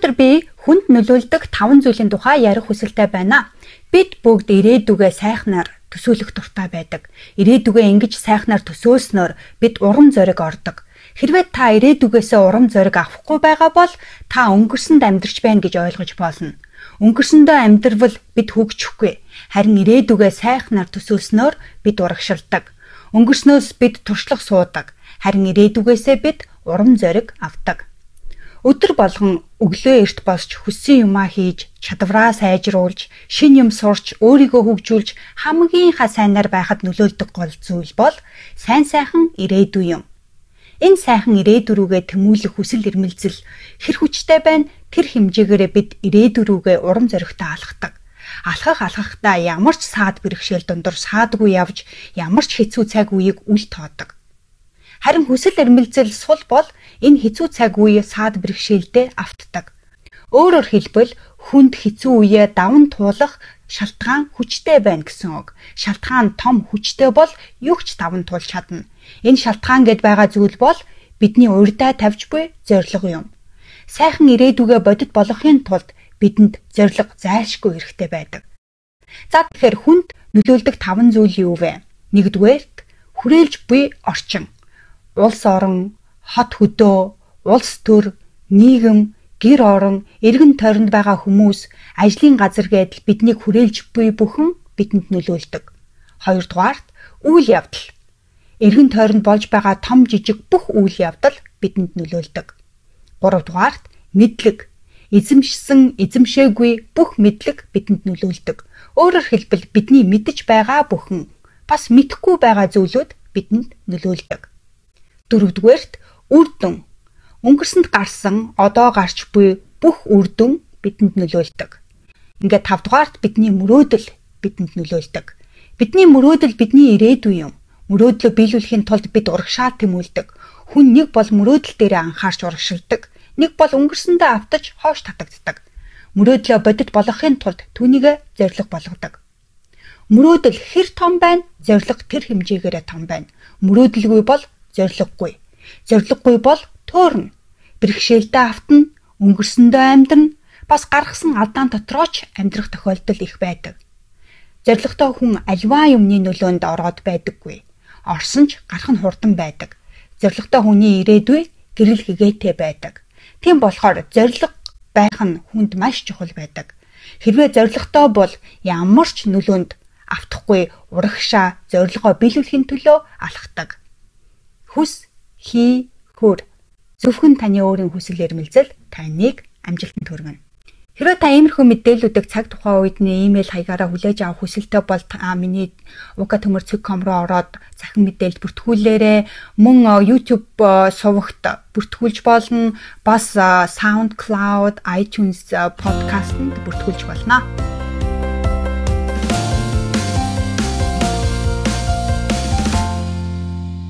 Өнөөдөр би хүнд нөлөөлдөг 5 зүйлийн тухай ярих хүсэлтэй байна. Бид бүгд ирээдүгээ сайхнаар төсөөлөх дуртай байдаг. Ирээдүгээ ингэж сайхнаар төсөөлснөөр бид урам зориг ордог. Хэрвээ та ирээдүгээсээ урам зориг авахгүй байгаа бол та өнгөрсөнд амьдарч байна гэж ойлгож болно. Өнгөрсөндөө амьдрал бид хөгжихгүй. Харин ирээдүгээ сайхнаар төсөөлснөөр бид урагшилдаг. Өнгөрснөөс бид туршлага суудаг. Харин ирээдүгээсээ бид урам зориг авдаг. Өдөр болгон өглөө эрт босч хүссэн юмаа хийж, чадвараа сайжруулж, шин юм сурч, өөрийгөө хөгжүүлж хамгийн сайнаар байхад нөлөөлдөг гол зүйл бол сайн сайхан ирээдүй юм. Энэ сайхан ирээдүй рүүгээ тэмүүлэх хүсэл эрмэлзэл хэр хүчтэй байна, тэр хэмжээгээрээ бид ирээдүй рүүгээ урам зоригтой алхдаг. Алхахдаа ямар ч саад бэрхшээл дундор саадгүй явж, ямар ч хэцүү цаг үеийг үл тоодог. Харин хүсэл эрмэлзэл сул бол энэ хэцүү цаг үе саад бэрхшээлдээ автдаг. Өөрөөр хэлбэл хүнд хэцүү үеэ даван туулах шалтгаан хүчтэй байна гэсэн үг. Шалтгаан том хүчтэй бол юу ч даван туулж чадна. Энэ шалтгаан гэд байгаа зүйл бол бидний урьдаа тавьж буй зорилго юм. Сайхан ирээдүгээ бодит болгохын тулд бидэнд зорилго зайлшгүй хэрэгтэй байдаг. За тэгэхээр хүнд нөлөөлдөг 5 зүйл юу вэ? Нэгдүгээрт хүрээлж буй орчин. Улс орон, хот хөдөө, улс төр, нийгэм, гэр орон, эргэн тойронд байгаа хүмүүс, ажлын газар гэдэл биднийг хүрээлж буй бүхэн бидэнд нөлөөлдөг. Хоёрдугаарт үйл явдал. Эргэн тойронд болж байгаа том жижиг бүх үйл явдал бидэнд нөлөөлдөг. Гуравдугаарт мэдлэг. Эзэмшсэн, эзэмшээгүй бүх мэдлэг бидэнд нөлөөлдөг. Өөрөөр хэлбэл бидний мэдэж байгаа бүхэн, бас мэдэхгүй байгаа зүйлүүд бидэнд нөлөөлдөг. Дөрөвдүгээрт үр дүн. Өнгөрсөнд гарсан, одоо гарч буй бүх үр дүн бидэнд нөлөөлдөг. Ингээд 5 дугаарт бидний мөрөөдөл бидэнд нөлөөлдөг. Бидний мөрөөдөл бидний ирээдүй юм. Мөрөөдлөө биелүүлэхийн тулд бид урагшаа тэмүүлдэг. Хүн нэг бол мөрөөдөл дээрээ анхаарч урагшилдаг. Нэг бол өнгөрсөндөө автаж хойш татагддаг. Мөрөөдлөө бодит болгохын тулд түүнийг зориг болгодог. Мөрөөдөл хэр том байна, зориг тэр хэмжээгээрээ том байна. Мөрөөдөлгүй бол зориггүй. Зориггүй бол төөрнө. Бэрхшээлтэй автна, өнгөрсөндөө амьдрна, бас гаргасан алдаан дотрооч амьдрах тохиолдол их байдаг. Зоригтой хүн аливаа юмны нөлөөнд ороод байдаггүй. Орсон ч гарах нь хурдан байдаг. Зоригтой хүний ирээдүй гэрэл гэгээтэй байдаг. Тийм болохоор зориг байх нь хүнд маш чухал байдаг. Хэрвээ зоригтой бол ямар ч нөлөөнд автахгүй урагшаа зорилгоо биелүүлэхийн төлөө алхдаг. Хүс, хий, хөр. Зөвхөн таны өөрийн хүсэл эрмэлзэл таныг амжилтанд хүргэнэ. Хэрвээ та иймэрхүү мэдээллүүдийг цаг тухайн үед имэйл хаягаараа хүлээж авах хүсэлтэй бол миний uka.com руу ороод захин мэдээлэл бүртгүүлээрэй. Мөн YouTube сувагт бүртгүүлж болно. Бас SoundCloud, iTunes подкастэнд бүртгүүлж болно.